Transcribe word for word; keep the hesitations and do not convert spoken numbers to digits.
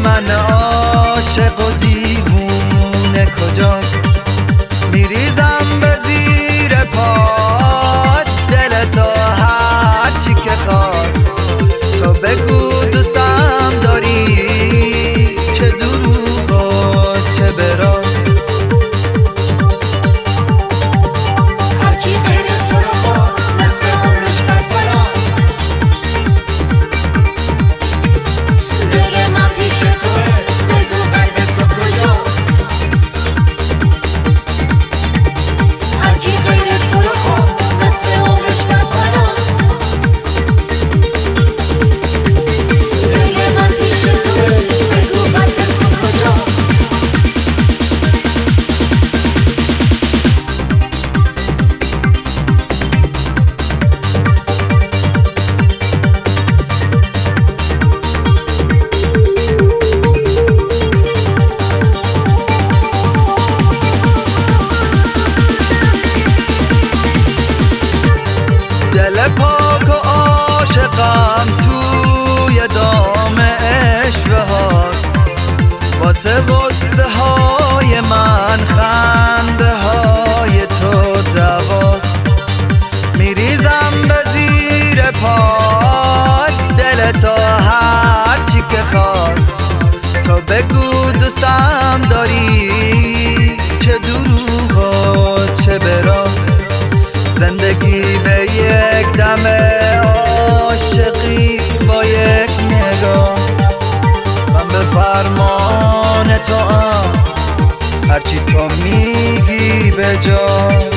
من عاشق و دیوونه کجاست؟ میریزم به زیر پات دل تو هر چی که خواست. تو بگو دوستم داری چه دروغ و چه براست. دل پاک و عاشقم توی دام عشوه هاست. واسه غصه های من خنده های تو دواست. میریزم به زیر پات دل تو هر چی که خواست. تو بگو دوستم داری چه دروغ و چه براست. زندگی به یک دم عاشقی با یک نگاه. من به فرمان تو ام هرچی تو میگی به جا.